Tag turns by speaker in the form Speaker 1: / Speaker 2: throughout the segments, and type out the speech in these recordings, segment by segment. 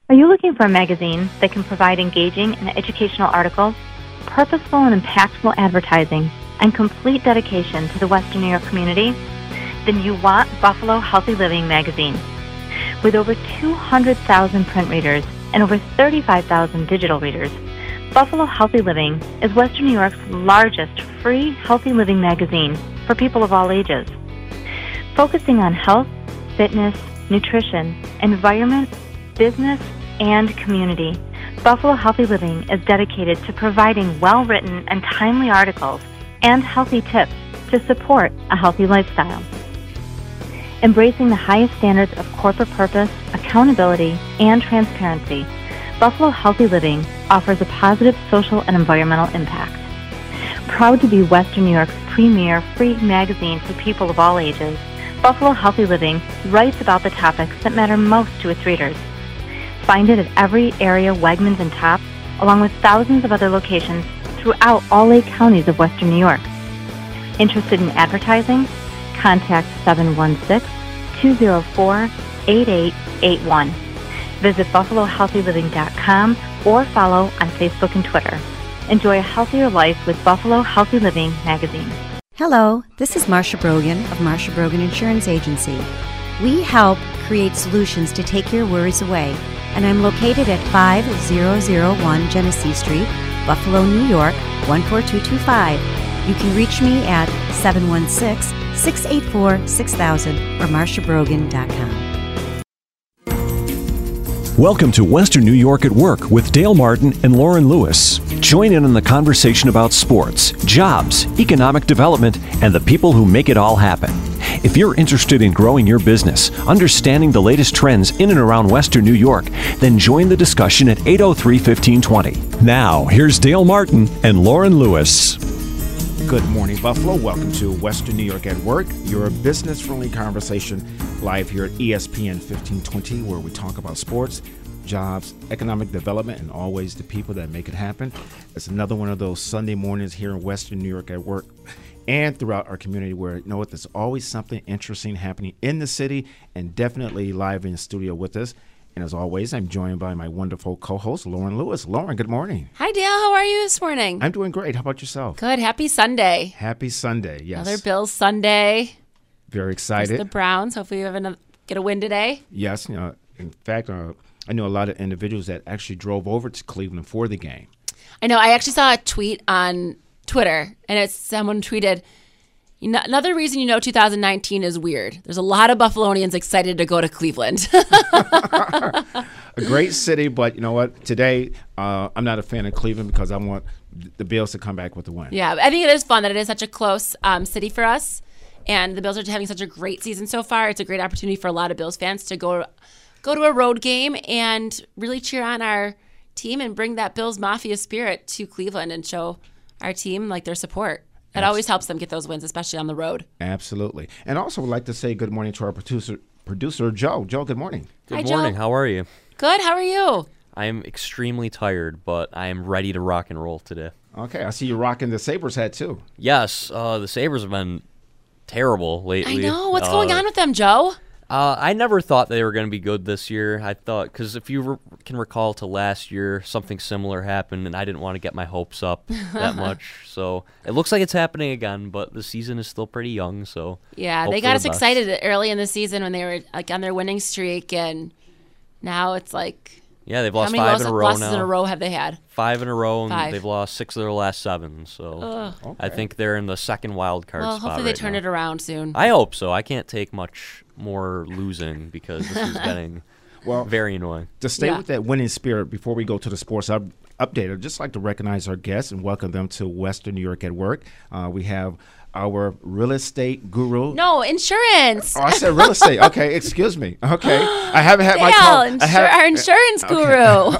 Speaker 1: Are you looking for a magazine that can provide engaging and educational articles, purposeful and impactful advertising, and complete dedication to the Western New York community? Then you want Buffalo Healthy Living magazine. With over 200,000 print readers and over 35,000 digital readers, Buffalo Healthy Living is Western New York's largest free healthy living magazine for people of all ages. Focusing on health, fitness, nutrition, environment, business, and community, Buffalo Healthy Living is dedicated to providing well-written and timely articles and healthy tips to support a healthy lifestyle. Embracing the highest standards of corporate purpose, accountability, and transparency, Buffalo Healthy Living offers a positive social and environmental impact. Proud to be Western New York's premier free magazine for people of all ages, Buffalo Healthy Living writes about the topics that matter most to its readers. Find it at every area Wegmans and Tops, along with thousands of other locations throughout all 8 counties of Western New York. Interested in advertising? Contact 716-204-8881. Visit BuffaloHealthyLiving.com or follow on Facebook and Twitter. Enjoy a healthier life with Buffalo Healthy Living magazine.
Speaker 2: Hello, this is Marsha Brogan of Marsha Brogan Insurance Agency. We help create solutions to take your worries away, and I'm located at 5001 Genesee Street, Buffalo, New York, 14225. You can reach me at 716-684-6000 or marshabrogan.com.
Speaker 3: Welcome to Western New York at Work with Dale Martin and Lauren Lewis. Join in on the conversation about sports, jobs, economic development, and the people who make it all happen. If you're interested in growing your business, understanding the latest trends in and around Western New York, then join the discussion at 803-1520. Now, here's Dale Martin and Lauren Lewis.
Speaker 4: Good morning, Buffalo. Welcome to Western New York at Work, your business-friendly conversation live here at ESPN 1520, where we talk about sports, jobs, economic development, and always the people that make it happen. It's another one of those Sunday mornings here in Western New York at Work and throughout our community where, you know what, there's always something interesting happening in the city and definitely live in the studio with us. And as always, I'm joined by my wonderful co-host, Lauren Lewis. Lauren, good morning.
Speaker 5: Hi, Dale. How are you this morning?
Speaker 4: I'm doing great. How about yourself?
Speaker 5: Good. Happy Sunday.
Speaker 4: Happy Sunday, yes.
Speaker 5: Another Bills Sunday.
Speaker 4: Very excited.
Speaker 5: It's the Browns. Hopefully you get a win today.
Speaker 4: Yes. In fact, I know a lot of individuals that actually drove over to Cleveland for the game.
Speaker 5: I know. I actually saw a tweet on Twitter, and someone tweeted, another reason 2019 is weird. There's a lot of Buffalonians excited to go to Cleveland.
Speaker 4: A great city, but you know what? Today, I'm not a fan of Cleveland because I want the Bills to come back with the win.
Speaker 5: Yeah, I think it is fun that it is such a close city for us, and the Bills are having such a great season so far. It's a great opportunity for a lot of Bills fans to go to a road game and really cheer on our team and bring that Bills Mafia spirit to Cleveland and show our team their support. It always helps them get those wins, especially on the road.
Speaker 4: Absolutely. And also would like to say good morning to our producer Joe. Joe, good morning.
Speaker 6: Good morning. How are you?
Speaker 5: Good. How are you?
Speaker 6: I am extremely tired, but I am ready to rock and roll today.
Speaker 4: Okay. I see you rocking the Sabres hat, too.
Speaker 6: Yes. The Sabres have been terrible lately.
Speaker 5: I know. What's going on with them, Joe?
Speaker 6: I never thought they were going to be good this year. I thought, because if you can recall to last year, something similar happened, and I didn't want to get my hopes up that much. So it looks like it's happening again, but the season is still pretty young. So
Speaker 5: yeah, they got us excited early in the season when they were on their winning streak, and now it's
Speaker 6: yeah, they've lost 5 in a row now.
Speaker 5: How many losses in a row have they had?
Speaker 6: 5 in a row, and they've lost 6 of their last 7. So
Speaker 4: okay.
Speaker 6: I think they're in the second wild card spot.
Speaker 5: Hopefully they turn it around soon.
Speaker 6: I hope so. I can't take much more losing because this is getting very annoying.
Speaker 4: To stay with that winning spirit, before we go to the sports update, I'd just like to recognize our guests and welcome them to Western New York at Work. We have our real estate guru.
Speaker 5: No, insurance.
Speaker 4: Oh, I said real estate. Okay, excuse me. Okay. I haven't had my call.
Speaker 5: Our insurance guru.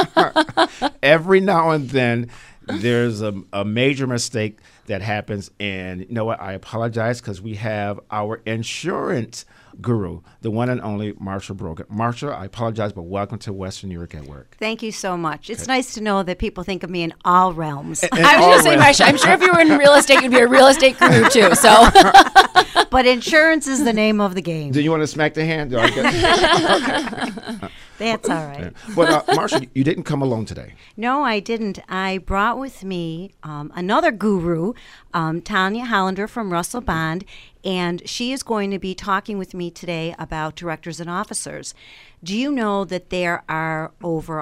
Speaker 4: Every now and then, there's a major mistake that happens. And you know what? I apologize because we have our insurance guru, the one and only Marsha Brogan. Marsha, I apologize, but welcome to Western New York at Work.
Speaker 2: Thank you so much. It's nice to know that people think of me in all realms.
Speaker 5: I was going to say, Marsha, I'm sure if you were in real estate, you'd be a real estate guru too. So,
Speaker 2: but insurance is the name of the game.
Speaker 4: Do you want to smack the hand?
Speaker 2: That's all right.
Speaker 4: But Marsha, you didn't come alone today.
Speaker 2: No, I didn't. I brought with me another guru, Tanya Hollander from Russell Bond, and she is going to be talking with me today about directors and officers. Do you know that there are over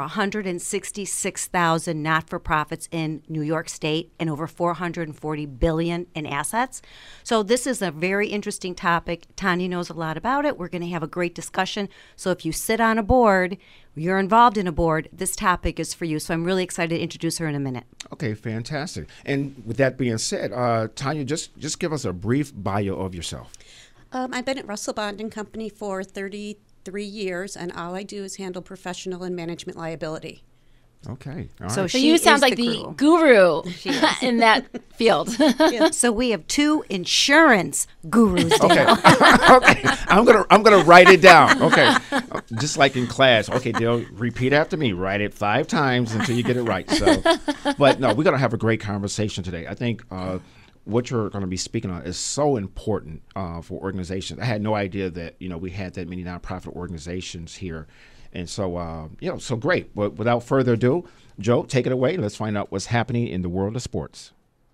Speaker 2: 166,000 not-for-profits in New York State and over $440 billion in assets? So this is a very interesting topic. Tanya knows a lot about it. We're going to have a great discussion. So if you sit on a board, you're involved in a board, this topic is for you. So I'm really excited to introduce her in a minute.
Speaker 4: Okay, fantastic. And with that being said, Tanya, just give us a brief bio of yourself.
Speaker 7: I've been at Russell Bond & Company for 33 years, and all I do is handle professional and management liability.
Speaker 4: Okay. All
Speaker 2: So
Speaker 4: right.
Speaker 5: So
Speaker 2: she
Speaker 5: you
Speaker 2: is
Speaker 5: sound like
Speaker 2: the
Speaker 5: the guru in that field.
Speaker 2: So we have two insurance gurus.
Speaker 4: Okay. Okay. I'm gonna write it down. Okay. Just like in class. Okay, Dale, repeat after me. Write it 5 times until you get it right. So, but no, we're gonna have a great conversation today. I think what you're going to be speaking on is so important for organizations. I had no idea that we had that many nonprofit organizations here. And so, so great. But without further ado, Joe, take it away. Let's find out what's happening in the world of sports.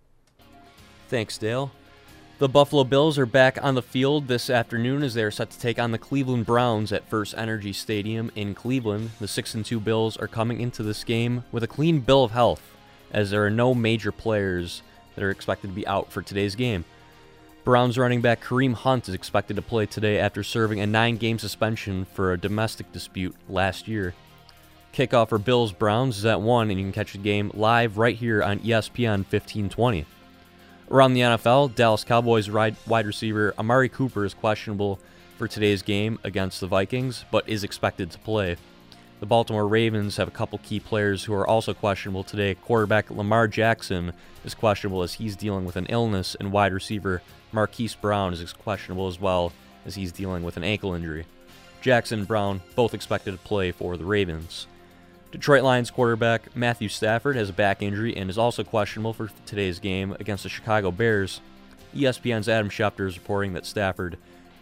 Speaker 6: Thanks, Dale. The Buffalo Bills are back on the field this afternoon as they are set to take on the Cleveland Browns at First Energy Stadium in Cleveland. The 6-2 Bills are coming into this game with a clean bill of health, as there are no major players that are expected to be out for today's game. Browns running back Kareem Hunt is expected to play today after serving a 9-game suspension for a domestic dispute last year. Kickoff for Bills-Browns is at 1, and you can catch the game live right here on ESPN 1520. Around the NFL, Dallas Cowboys wide receiver Amari Cooper is questionable for today's game against the Vikings, but is expected to play. The Baltimore Ravens have a couple key players who are also questionable today. Quarterback Lamar Jackson is questionable as he's dealing with an illness, and wide receiver Marquise Brown is questionable as well as he's dealing with an ankle injury. Jackson and Brown both expected to play for the Ravens. Detroit Lions quarterback Matthew Stafford has a back injury and is also questionable for today's game against the Chicago Bears. ESPN's Adam Schefter is reporting that Stafford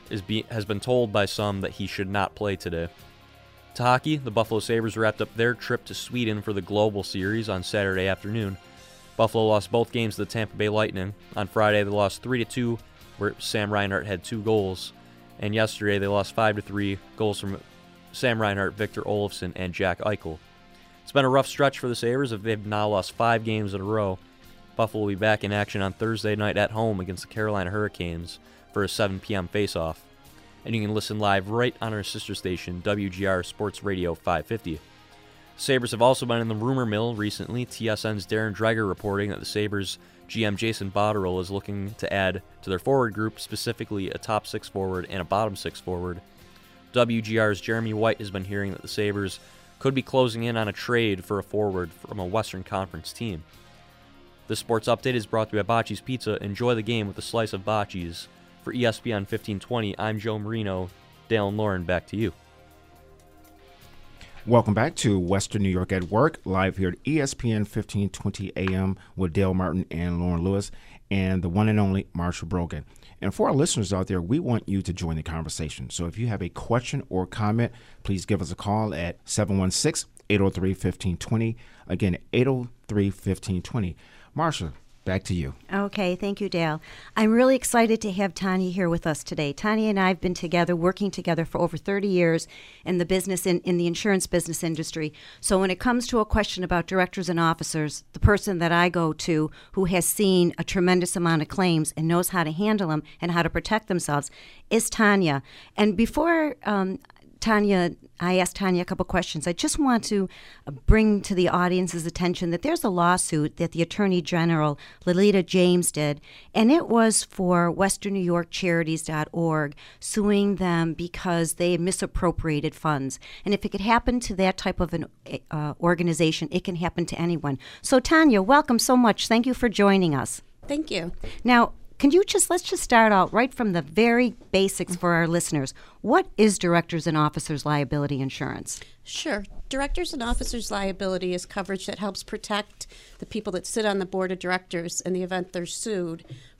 Speaker 6: has been told by some that he should not play today. To hockey, the Buffalo Sabres wrapped up their trip to Sweden for the Global Series on Saturday afternoon. Buffalo lost both games to the Tampa Bay Lightning. On Friday, they lost 3-2, where Sam Reinhart had 2 goals. And yesterday, they lost 5-3, goals from Sam Reinhart, Victor Olofsson, and Jack Eichel. It's been a rough stretch for the Sabres as they've now lost 5 games in a row. Buffalo will be back in action on Thursday night at home against the Carolina Hurricanes for a 7 p.m. face-off. And you can listen live right on our sister station, WGR Sports Radio 550. Sabres have also been in the rumor mill recently. TSN's Darren Dreger reporting that the Sabres GM Jason Botterill is looking to add to their forward group, specifically a top 6 forward and a bottom 6 forward. WGR's Jeremy White has been hearing that the Sabres could be closing in on a trade for a forward from a Western Conference team. This sports update is brought to you by Bocce's Pizza. Enjoy the game with a slice of Bocce's. For ESPN 1520, I'm Joe Marino. Dale and Lauren, back to you.
Speaker 4: Welcome back to Western New York at Work, live here at ESPN 1520 AM with Dale Martin and Lauren Lewis and the one and only Marsha Brogan. And for our listeners out there, we want you to join the conversation. So if you have a question or comment, please give us a call at 716-803-1520. Again, 803-1520. Marsha, back to you.
Speaker 2: Okay, thank you, Dale. I'm really excited to have Tanya here with us today. Tanya and I have been together, working together for over 30 years in the business, in the insurance business industry. So when it comes to a question about directors and officers, the person that I go to who has seen a tremendous amount of claims and knows how to handle them and how to protect themselves is Tanya. And before I asked Tanya a couple questions. I just want to bring to the audience's attention that there's a lawsuit that the Attorney General, Lolita James, did, and it was for WesternNewYorkCharities.org, suing them because they misappropriated funds. And if it could happen to that type of an organization, it can happen to anyone. So Tanya, welcome so much. Thank you for joining us.
Speaker 7: Thank you.
Speaker 2: Now, let's just start out right from the very basics for our listeners. What is directors and officers liability insurance?
Speaker 7: Sure. Directors and officers liability is coverage that helps protect the people that sit on the board of directors in the event they're sued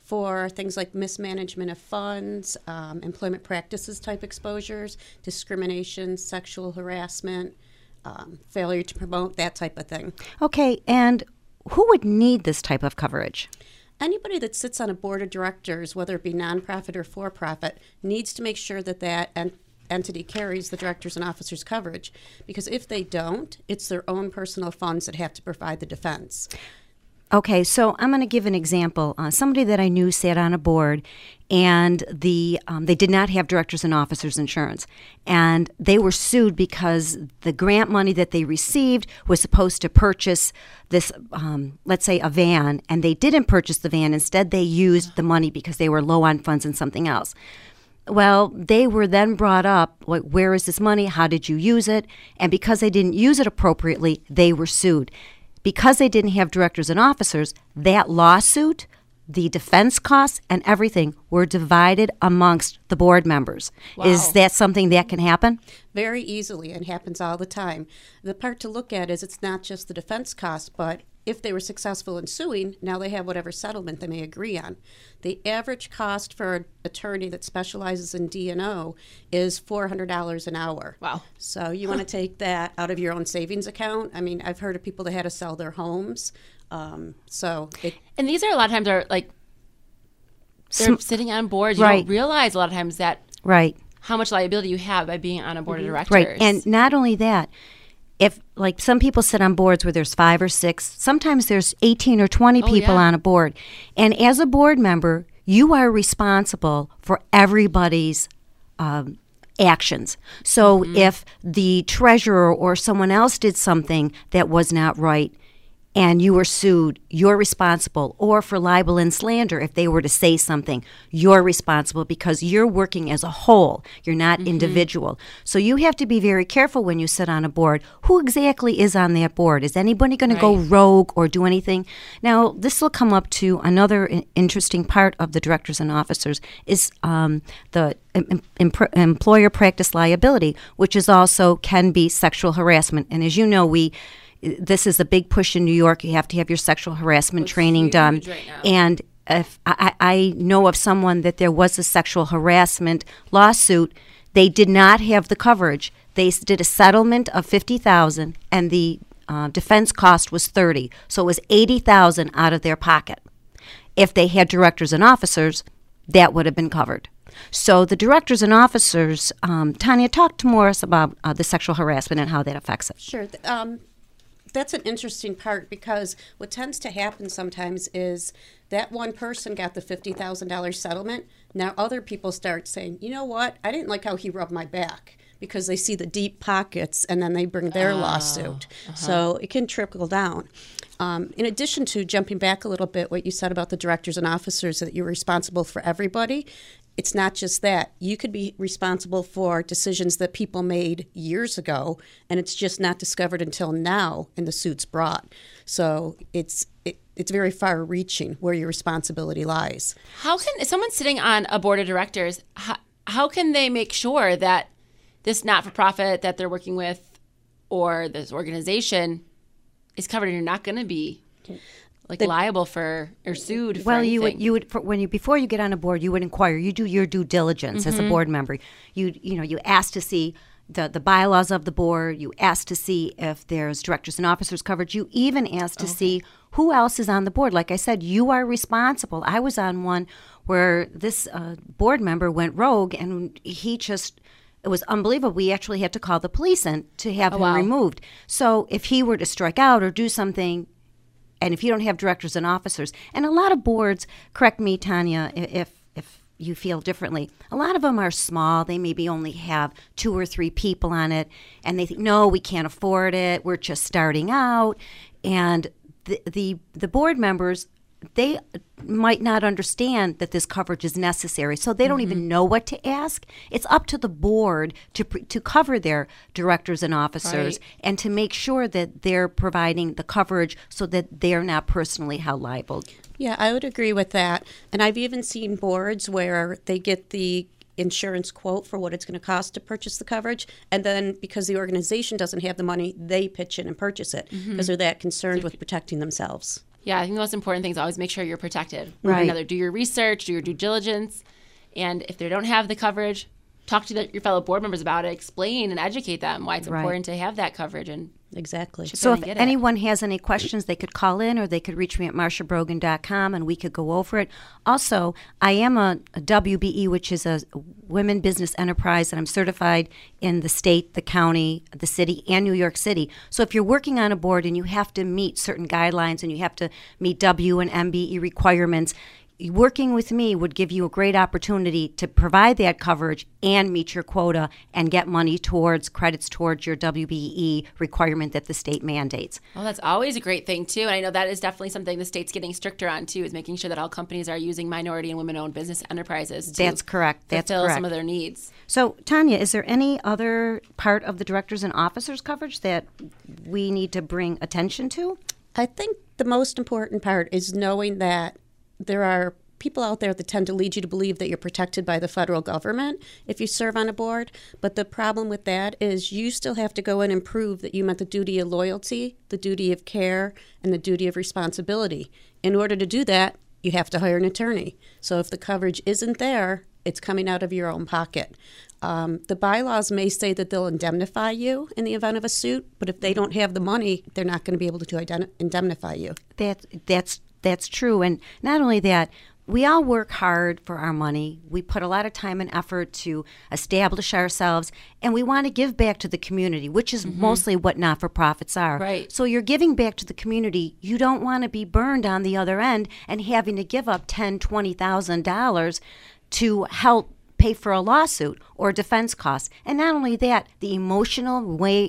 Speaker 7: for things like mismanagement of funds, employment practices type exposures, discrimination, sexual harassment, failure to promote, that type of thing.
Speaker 2: Okay, and who would need this type of coverage?
Speaker 7: Anybody that sits on a board of directors, whether it be nonprofit or for-profit, needs to make sure that that entity carries the directors and officers coverage, because if they don't, it's their own personal funds that have to provide the defense.
Speaker 2: Okay, so I'm going to give an example. Somebody that I knew sat on a board, and they did not have directors and officers insurance. And they were sued because the grant money that they received was supposed to purchase this, let's say, a van, and they didn't purchase the van. Instead, they used the money because they were low on funds and something else. Well, they were then brought up, like, where is this money? How did you use it? And because they didn't use it appropriately, they were sued. Because they didn't have directors and officers, that lawsuit, the defense costs, and everything were divided amongst the board members.
Speaker 5: Wow.
Speaker 2: Is that something that can happen?
Speaker 7: Very easily, and happens all the time. The part to look at is it's not just the defense costs, but if they were successful in suing, now they have whatever settlement they may agree on. The average cost for an attorney that specializes in D&O is $400 an hour.
Speaker 5: Wow.
Speaker 7: So you want to take that out of your own savings account. I mean, I've heard of people that had to sell their homes.
Speaker 5: And these are a lot of times they're sitting on boards. You
Speaker 2: Right.
Speaker 5: don't realize a lot of times that
Speaker 2: Right.
Speaker 5: how much liability you have by being on a board of directors.
Speaker 2: Right. And not only that, if, like, some people sit on boards where there's 5 or 6, sometimes there's 18 or 20 people
Speaker 5: yeah.
Speaker 2: on a board. And as a board member, you are responsible for everybody's actions. So if the treasurer or someone else did something that was not right, and you were sued, you're responsible. Or for libel and slander, if they were to say something, you're responsible because you're working as a whole. You're not individual. So you have to be very careful when you sit on a board. Who exactly is on that board? Is anybody going to go rogue or do anything? Now, this will come up to another interesting part of the directors and officers is the employer practice liability, which is also can be sexual harassment. And as you know, this is a big push in New York. You have to have your sexual harassment training done.
Speaker 5: Right now.
Speaker 2: And if I know of someone that there was a sexual harassment lawsuit, they did not have the coverage. They did a settlement of $50,000, and the defense cost was $30,000. So it was $80,000 out of their pocket. If they had directors and officers, that would have been covered. So the directors and officers, Tanya, talk to us about the sexual harassment and how that affects it.
Speaker 7: Sure. That's an interesting part, because what tends to happen sometimes is that one person got the $50,000 settlement. Now other people start saying, you know what, I didn't like how he rubbed my back, because they see the deep pockets and then they bring their lawsuit. So it can trickle down. In addition to jumping back a little bit, what you said about the directors and officers, that you're responsible for everybody. It's not just that. You could be responsible for decisions that people made years ago, and it's just not discovered until now, and the suit's brought. So it's very far-reaching where your responsibility lies.
Speaker 5: How can someone sitting on a board of directors, how can they make sure that this not-for-profit that they're working with or this organization is covered and you're not going to be liable for or sued for anything?
Speaker 2: Well, you would before you get on a board, you would inquire. You do your due diligence as a board member. You ask to see the bylaws of the board. You ask to see if there's directors and officers coverage. You even ask to see who else is on the board. Like I said, you are responsible. I was on one where this board member went rogue, and it was unbelievable. We actually had to call the police in to have him removed. So if he were to strike out or do something, and if you don't have directors and officers, and a lot of boards, correct me, Tanya, if you feel differently, a lot of them are small. They maybe only have 2 or 3 people on it, and they think, no, we can't afford it. We're just starting out. And the board members, they might not understand that this coverage is necessary, so they don't even know what to ask. It's up to the board to cover their directors and officers and to make sure that they're providing the coverage so that they're not personally held liable.
Speaker 7: Yeah, I would agree with that. And I've even seen boards where they get the insurance quote for what it's going to cost to purchase the coverage, and then because the organization doesn't have the money, they pitch in and purchase it because they're that concerned with protecting themselves.
Speaker 5: Yeah, I think the most important thing is always make sure you're protected.
Speaker 2: Right.
Speaker 5: Another, do your research, do your due diligence, and if they don't have the coverage, talk to your fellow board members about it, explain and educate them why it's important to have that coverage. And
Speaker 7: Exactly.
Speaker 2: So if anyone has any questions, they could call in or they could reach me at marciabrogan.com and we could go over it. Also, I am a WBE, which is a Women Business Enterprise, and I'm certified in the state, the county, the city, and New York City. So if you're working on a board and you have to meet certain guidelines and you have to meet W and MBE requirements, working with me would give you a great opportunity to provide that coverage and meet your quota and get money towards credits towards your WBE requirement that the state mandates.
Speaker 5: Well, that's always a great thing, too. And I know that is definitely something the state's getting stricter on, too, is making sure that all companies are using minority and women-owned business enterprises to
Speaker 2: That's correct.
Speaker 5: fulfill some of their needs.
Speaker 2: So, Tanya, is there any other part of the directors and officers coverage that we need to bring attention to?
Speaker 7: I think the most important part is knowing that there are people out there that tend to lead you to believe that you're protected by the federal government if you serve on a board. But the problem with that is you still have to go in and prove that you met the duty of loyalty, the duty of care, and the duty of responsibility. In order to do that, you have to hire an attorney. So if the coverage isn't there, it's coming out of your own pocket. The bylaws may say that they'll indemnify you in the event of a suit, but if they don't have the money, they're not going to be able to indemnify you.
Speaker 2: That's true. And not only that, we all work hard for our money. We put a lot of time and effort to establish ourselves, and we want to give back to the community, which is mostly what not-for-profits are.
Speaker 5: Right.
Speaker 2: So you're giving back to the community. You don't want to be burned on the other end and having to give up $10,000, $20,000 to help pay for a lawsuit or defense costs. And not only that, the emotional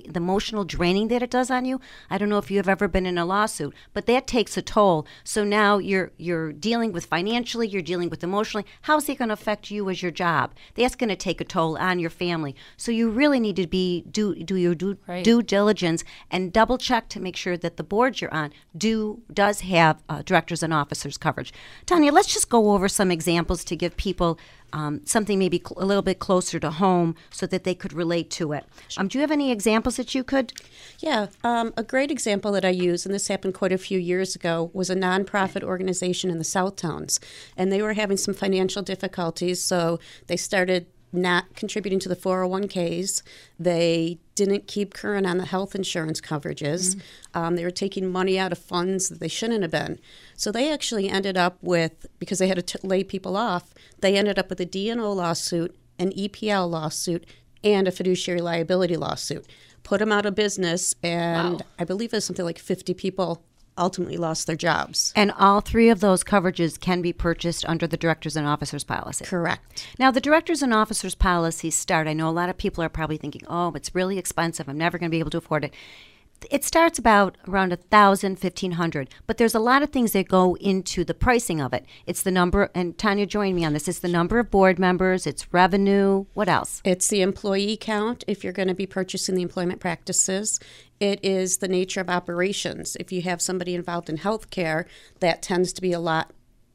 Speaker 2: draining that it does on you. I don't know if you've ever been in a lawsuit, but that takes a toll. So now you're dealing with financially, you're dealing with emotionally. How's it going to affect you as your job? That's going to take a toll on your family. So you really need to do your due diligence and double check to make sure that the board you're on does have directors and officers coverage. Tanya, let's just go over some examples to give people something maybe a little bit closer to home so that they could relate to it. Do you have any examples that you could?
Speaker 7: Yeah. A great example that I use, and this happened quite a few years ago, was a nonprofit organization in the South Towns. And they were having some financial difficulties, so they started not contributing to the 401ks. They didn't keep current on the health insurance coverages. They were taking money out of funds that they shouldn't have been. So they actually ended up with, because they had to lay people off, they ended up with a D&O lawsuit, an EPL lawsuit, and a fiduciary liability lawsuit. Put them out of business, and I believe there's something like 50 people ultimately lost their jobs.
Speaker 2: And all three of those coverages can be purchased under the directors and officers policy.
Speaker 7: Correct.
Speaker 2: Now, the directors and officers policies start, I know a lot of people are probably thinking, oh, it's really expensive, I'm never going to be able to afford it. It starts about around $1,000, $1,500, but there's a lot of things that go into the pricing of it. It's the number, and Tanya joined me on this, it's the number of board members, it's revenue, what else?
Speaker 7: It's the employee count if you're going to be purchasing the employment practices. It is the nature of operations. If you have somebody involved in healthcare, that tends to be a lot,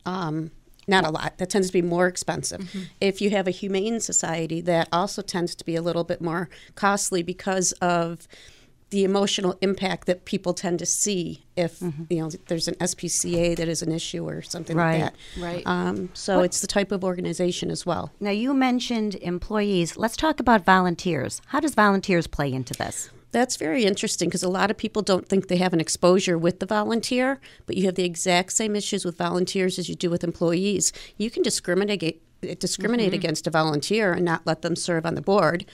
Speaker 7: not a lot, that tends to be more expensive. If you have a humane society, that also tends to be a little bit more costly because of the emotional impact that people tend to see if there's an SPCA that is an issue or something like that.
Speaker 5: Right.
Speaker 7: So it's the type of organization as well.
Speaker 2: Now, you mentioned employees. Let's talk about volunteers. How does volunteers play into this?
Speaker 7: That's very interesting because a lot of people don't think they have an exposure with the volunteer, but you have the exact same issues with volunteers as you do with employees. You can discriminate against a volunteer and not let them serve on the board.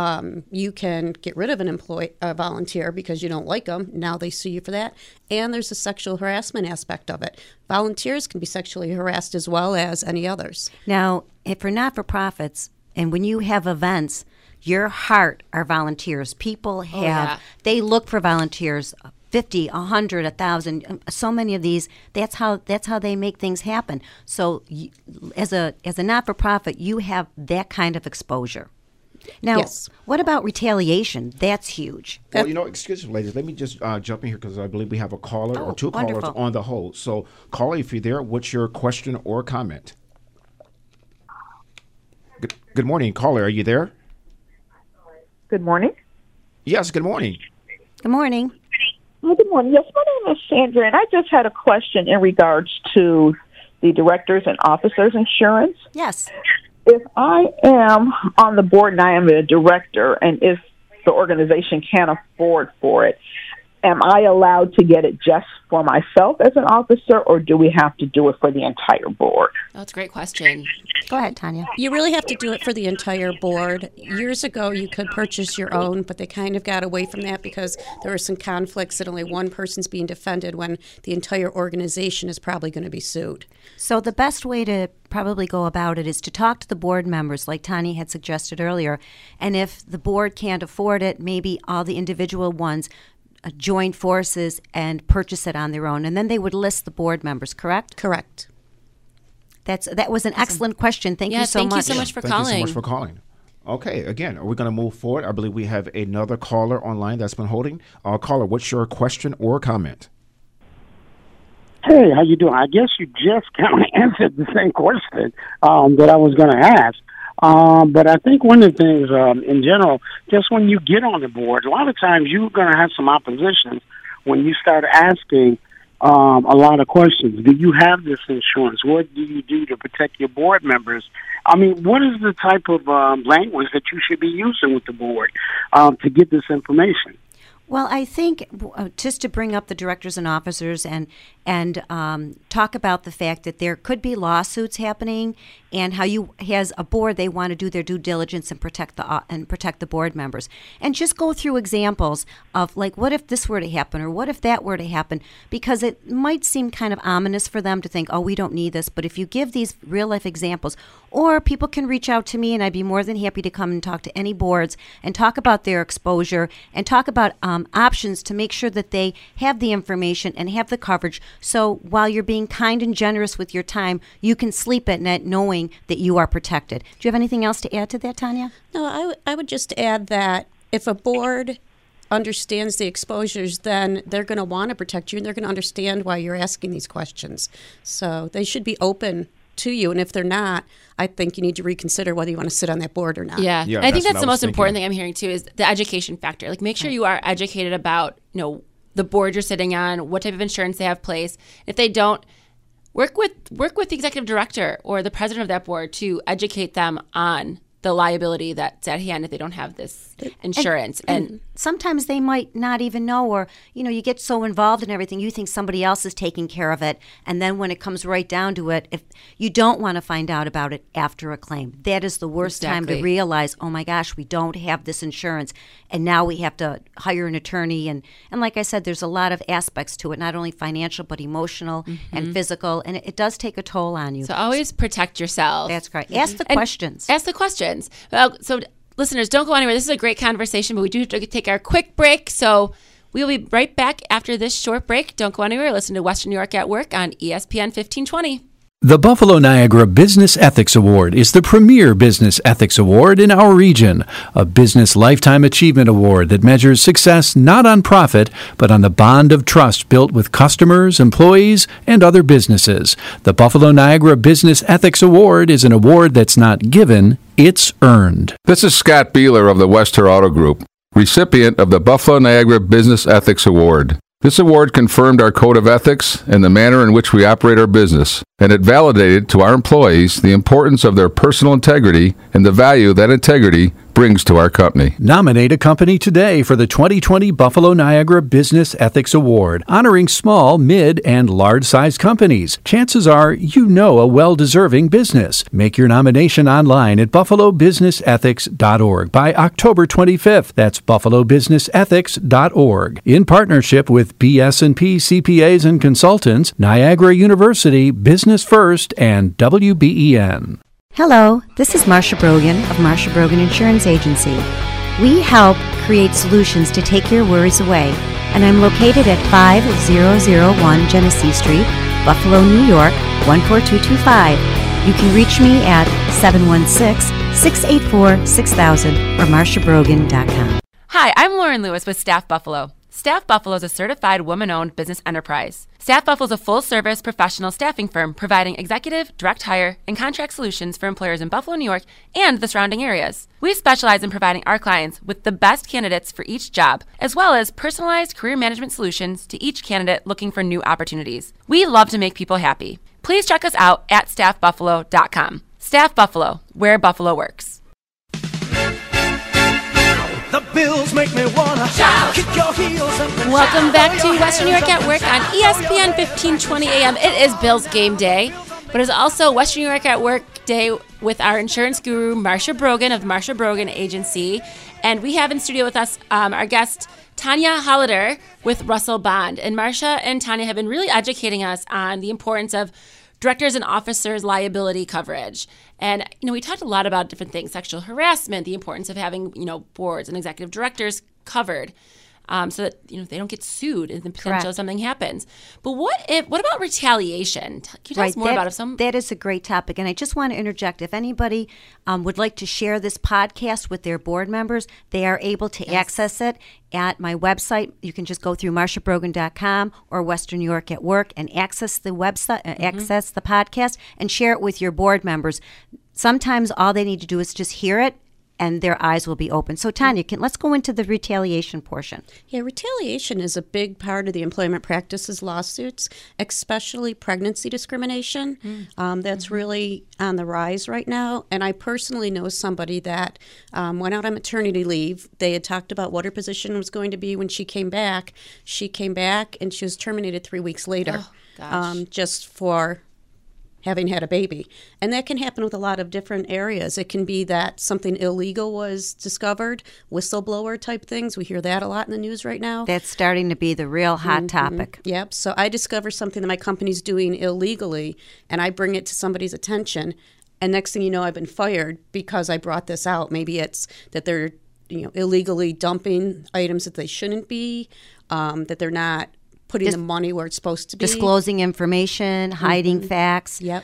Speaker 7: You can get rid of a volunteer because you don't like them. Now they sue you for that. And there's a sexual harassment aspect of it. Volunteers can be sexually harassed as well as any others.
Speaker 2: Now, if for not-for-profits, and when you have events, your heart are volunteers. People they look for volunteers. 50, 100, 1,000, so many of these. That's how they make things happen. So, as a not-for-profit, you have that kind of exposure. Now, what about retaliation? That's huge.
Speaker 4: Well, excuse me, ladies. Let me just jump in here because I believe we have a caller or two callers on the hold. So, caller, if you're there, what's your question or comment? Good morning, caller. Are you there?
Speaker 8: Good morning.
Speaker 4: Yes, good morning.
Speaker 2: Good morning.
Speaker 8: Good morning. Yes, my name is Sandra, and I just had a question in regards to the directors and officers insurance.
Speaker 2: Yes.
Speaker 8: If I am on the board and I am a director, and if the organization can't afford for it, am I allowed to get it just for myself as an officer, or do we have to do it for the entire board?
Speaker 5: That's a great question.
Speaker 2: Go ahead, Tanya.
Speaker 7: You really have to do it for the entire board. Years ago, you could purchase your own, but they kind of got away from that because there were some conflicts that only one person's being defended when the entire organization is probably going to be sued.
Speaker 2: So the best way to probably go about it is to talk to the board members, like Tanya had suggested earlier. And if the board can't afford it, maybe all the individual ones join forces and purchase it on their own. And then they would list the board members, correct?
Speaker 7: Correct.
Speaker 2: That was an excellent question. Thank you so much.
Speaker 5: Thank you so much for calling.
Speaker 4: Thank you so much for calling. Okay, again, are we going to move forward? I believe we have another caller online that's been holding. Caller, what's your question or comment?
Speaker 9: Hey, how you doing? I guess you just kind of answered the same question that I was going to ask. But I think one of the things in general, just when you get on the board, a lot of times you're going to have some opposition when you start asking a lot of questions. Do you have this insurance? What do you do to protect your board members? I mean, what is the type of language that you should be using with the board to get this information?
Speaker 2: Well, I think just to bring up the directors and officers and talk about the fact that there could be lawsuits happening, and how you, as a board, they want to do their due diligence and protect the board members, and just go through examples of, like, what if this were to happen, or what if that were to happen, because it might seem kind of ominous for them to think, oh, we don't need this. But if you give these real life examples, or people can reach out to me, and I'd be more than happy to come and talk to any boards and talk about their exposure and talk about options to make sure that they have the information and have the coverage. So while you're being kind and generous with your time, you can sleep at night knowing that you are protected. Do you have anything else to add to that, Tanya?
Speaker 7: No, I would just add that if a board understands the exposures, then they're going to want to protect you, and they're going to understand why you're asking these questions. So they should be open to you, and if they're not, I think you need to reconsider whether you want to sit on that board or not.
Speaker 5: Yeah, I think that's the most important thing I'm hearing too, is the education factor. Like, make sure you are educated about, the board you're sitting on, what type of insurance they have in place. If they don't, work with the executive director or the president of that board to educate them on the liability that's at hand if they don't have this insurance.
Speaker 2: And sometimes they might not even know, or, you get so involved in everything, you think somebody else is taking care of it. And then when it comes right down to it, if you don't want to find out about it after a claim, that is the worst time to realize, oh my gosh, we don't have this insurance. And now we have to hire an attorney. And like I said, there's a lot of aspects to it, not only financial, but emotional and physical. And it does take a toll on you.
Speaker 5: So always protect yourself.
Speaker 2: That's correct. Ask the questions.
Speaker 5: Ask the questions. So listeners, don't go anywhere. This is a great conversation, but we do have to take our quick break. So we'll be right back after this short break. Don't go anywhere. Listen to Western New York at Work on ESPN 1520.
Speaker 3: The Buffalo Niagara Business Ethics Award is the premier business ethics award in our region, a business lifetime achievement award that measures success not on profit, but on the bond of trust built with customers, employees, and other businesses. The Buffalo Niagara Business Ethics Award is an award that's not given, it's earned.
Speaker 10: This is Scott Beeler of the Wester Auto Group, recipient of the Buffalo Niagara Business Ethics Award. This award confirmed our code of ethics and the manner in which we operate our business, and it validated to our employees the importance of their personal integrity and the value that integrity brings to our company.
Speaker 3: Nominate a company today for the 2020 Buffalo Niagara Business Ethics Award, honoring small, mid, and large-sized companies. Chances are you know a well-deserving business. Make your nomination online at buffalobusinessethics.org by October 25th. That's buffalobusinessethics.org. In partnership with BS&P CPAs and Consultants, Niagara University, Business First, and WBEN.
Speaker 2: Hello, this is Marsha Brogan of Marsha Brogan Insurance Agency. We help create solutions to take your worries away, and I'm located at 5001 Genesee Street, Buffalo, New York, 14225. You can reach me at 716-684-6000 or marshabrogan.com.
Speaker 5: Hi, I'm Lauren Lewis with Staff Buffalo. Staff Buffalo is a certified woman-owned business enterprise. Staff Buffalo is a full-service professional staffing firm providing executive, direct hire, and contract solutions for employers in Buffalo, New York, and the surrounding areas. We specialize in providing our clients with the best candidates for each job, as well as personalized career management solutions to each candidate looking for new opportunities. We love to make people happy. Please check us out at staffbuffalo.com. Staff Buffalo, where Buffalo works.
Speaker 11: The Bills make me wanna shout, kick your heels up and
Speaker 5: Welcome back to Western New York at Work on ESPN 1520 AM. It is Bills game day, but it's also Western New York at Work day with our insurance guru, Marsha Brogan of the Marsha Brogan Agency. And we have in studio with us our guest, Tanya Hollader with Russell Bond. And Marsha and Tanya have been really educating us on the importance of directors and officers liability coverage. And, we talked a lot about different things, sexual harassment, the importance of having, boards and executive directors covered so that, they don't get sued in the potential if something happens. But what about retaliation? Can you tell us more about it?
Speaker 2: That is a great topic. And I just want to interject. If anybody would like to share this podcast with their board members, they are able to access it at my website. You can just go through marshabrogan.com or Western New York at Work and access the website, access the podcast, and share it with your board members. Sometimes all they need to do is just hear it, and their eyes will be open. So, Tanya, let's go into the retaliation portion.
Speaker 7: Yeah, retaliation is a big part of the employment practices lawsuits, especially pregnancy discrimination. That's really on the rise right now. And I personally know somebody that went out on maternity leave. They had talked about what her position was going to be when she came back. She came back, and she was terminated 3 weeks later, just for having had a baby. And that can happen with a lot of different areas. It can be that something illegal was discovered, whistleblower type things. We hear that a lot in the news right now.
Speaker 2: That's starting to be the real hot topic.
Speaker 7: Yep. So I discover something that my company's doing illegally, and I bring it to somebody's attention. And next thing you know, I've been fired because I brought this out. Maybe it's that they're illegally dumping items that they shouldn't be, that they're not putting the money where it's supposed to be.
Speaker 2: Disclosing information, hiding facts.
Speaker 7: Yep.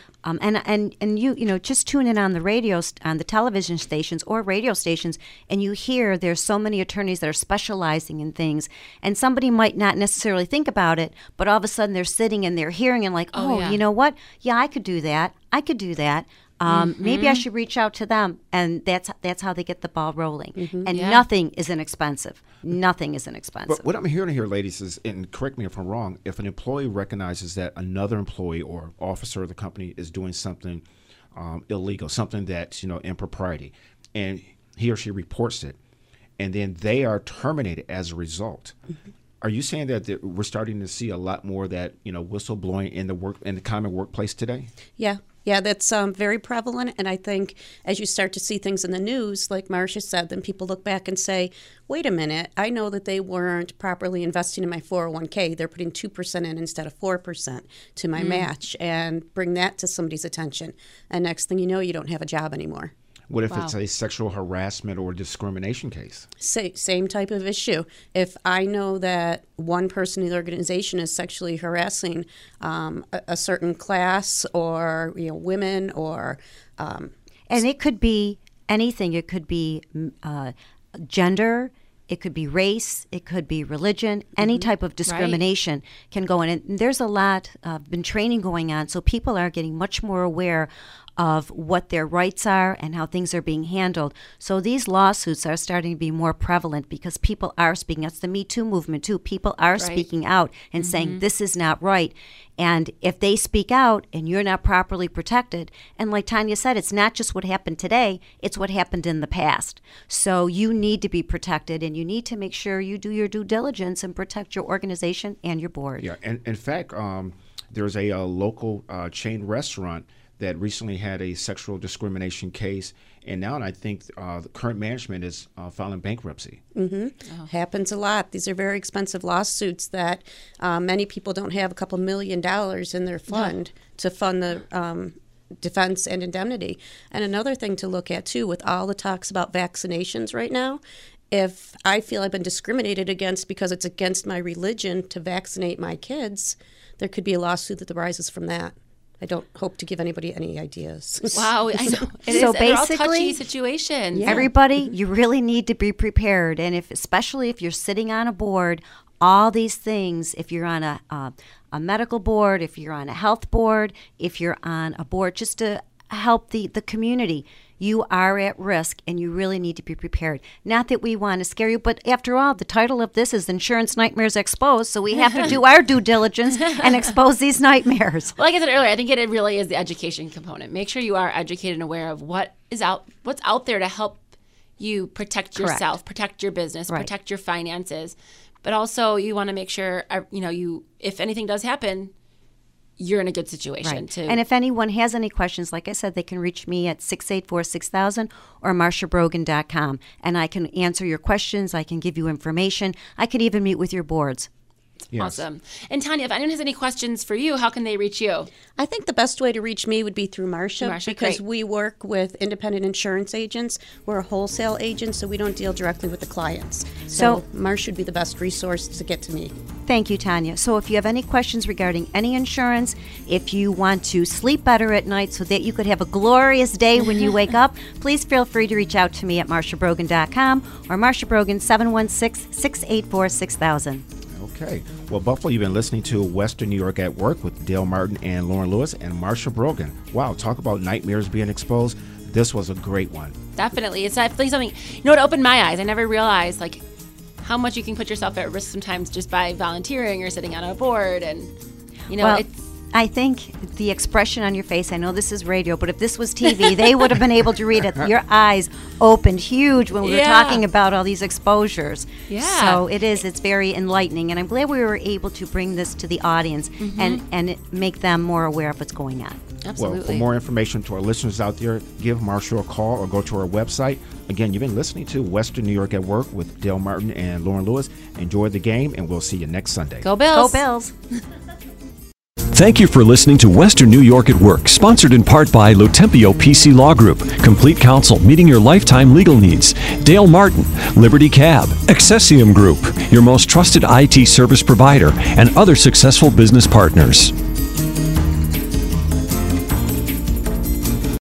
Speaker 2: And you just tune in on the radio, on the television stations or radio stations, and you hear there's so many attorneys that are specializing in things, and somebody might not necessarily think about it, but all of a sudden they're sitting and they're hearing and like, you know what? Yeah, I could do that. I could do that. Maybe I should reach out to them, and that's how they get the ball rolling. And nothing is inexpensive. Nothing is inexpensive.
Speaker 4: But what I'm hearing here, ladies, is, and correct me if I'm wrong, if an employee recognizes that another employee or officer of the company is doing something illegal, something that's impropriety, and he or she reports it, and then they are terminated as a result. Are you saying that we're starting to see a lot more of that whistleblowing in the common workplace today?
Speaker 7: Yeah, that's very prevalent, and I think as you start to see things in the news, like Marsha said, then people look back and say, wait a minute, I know that they weren't properly investing in my 401k. They're putting 2% in instead of 4% to my match, and bring that to somebody's attention. And next thing you know, you don't have a job anymore.
Speaker 4: What if it's a sexual harassment or discrimination case?
Speaker 7: Same type of issue. If I know that one person in the organization is sexually harassing a certain class or women or
Speaker 2: and it could be anything. It could be gender. It could be race. It could be religion. Any type of discrimination can go in. And there's a lot of been training going on, so people are getting much more aware of what their rights are and how things are being handled. So these lawsuits are starting to be more prevalent because people are speaking. That's the Me Too movement too. People are speaking out and saying this is not right. And if they speak out and you're not properly protected, and like Tanya said, it's not just what happened today, it's what happened in the past. So you need to be protected, and you need to make sure you do your due diligence and protect your organization and your board.
Speaker 4: Yeah, and in fact, there's a local chain restaurant that recently had a sexual discrimination case, and now I think the current management is filing bankruptcy.
Speaker 7: Happens a lot. These are very expensive lawsuits that many people don't have a couple $1 million in their fund to fund the defense and indemnity. And another thing to look at, too, with all the talks about vaccinations right now, if I feel I've been discriminated against because it's against my religion to vaccinate my kids, there could be a lawsuit that arises from that. I don't hope to give anybody any ideas.
Speaker 5: Wow, I know.
Speaker 2: So
Speaker 5: basically,
Speaker 2: they're
Speaker 5: all touchy situations.
Speaker 2: Everybody, you really need to be prepared. And especially if you're sitting on a board, all these things, if you're on a medical board, if you're on a health board, if you're on a board just to help the community, you are at risk and you really need to be prepared. Not that we want to scare you, but after all, the title of this is Insurance Nightmares Exposed, so we have to do our due diligence and expose these nightmares.
Speaker 5: Well, like I said earlier, I think it really is the education component. Make sure you are educated and aware of what's out there to help you protect yourself, protect your business, protect your finances. But also you want to make sure, if anything does happen, you're in a good situation.
Speaker 2: And if anyone has any questions, like I said, they can reach me at 684-6000 or marshabrogan.com. And I can answer your questions. I can give you information. I can even meet with your boards.
Speaker 4: Yes.
Speaker 5: Awesome. And Tanya, if anyone has any questions for you, how can they reach you?
Speaker 7: I think the best way to reach me would be through Marsha, because
Speaker 5: great.
Speaker 7: we work with independent insurance agents. We're a wholesale agent, so we don't deal directly with the clients. So Marsha would be the best resource to get to me.
Speaker 2: Thank you, Tanya. So if you have any questions regarding any insurance, if you want to sleep better at night so that you could have a glorious day when you wake up, please feel free to reach out to me at marshabrogan.com or Marsha Brogan 716-684-6000.
Speaker 4: Okay. Well, Buffalo, you've been listening to Western New York at Work with Dale Martin and Lauren Lewis and Marsha Brogan. Wow, talk about nightmares being exposed. This was a great one.
Speaker 5: Definitely. It's definitely something, it opened my eyes. I never realized, how much you can put yourself at risk sometimes just by volunteering or sitting on a board. And,
Speaker 2: I think the expression on your face, I know this is radio, but if this was TV, they would have been able to read it. Your eyes opened huge when we were talking about all these exposures.
Speaker 5: Yeah.
Speaker 2: So it's very enlightening, and I'm glad we were able to bring this to the audience and make them more aware of what's going on.
Speaker 5: Absolutely.
Speaker 4: Well, for more information to our listeners out there, give Marsha a call or go to our website. Again, you've been listening to Western New York at Work with Dale Martin and Lauren Lewis. Enjoy the game, and we'll see you next Sunday.
Speaker 5: Go Bills.
Speaker 2: Go Bills.
Speaker 3: Thank you for listening to Western New York at Work, sponsored in part by Lotempio PC Law Group, complete counsel meeting your lifetime legal needs. Dale Martin, Liberty Cab, Accessium Group, your most trusted IT service provider, and other successful business partners.